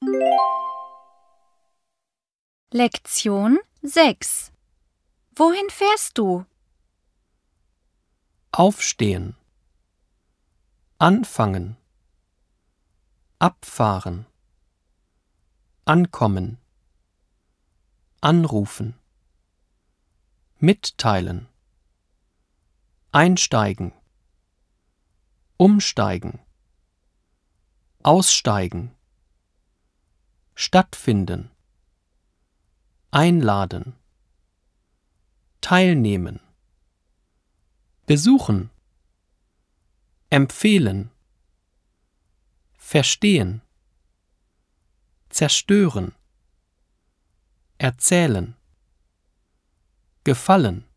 Lektion 6. Wohin fährst du? Aufstehen. Anfangen. Abfahren. Ankommen. Anrufen. Mitteilen. Einsteigen. Umsteigen. Aussteigen. Stattfinden. Einladen. Teilnehmen. Besuchen. Empfehlen. Verstehen. Zerstören. Erzählen. Gefallen.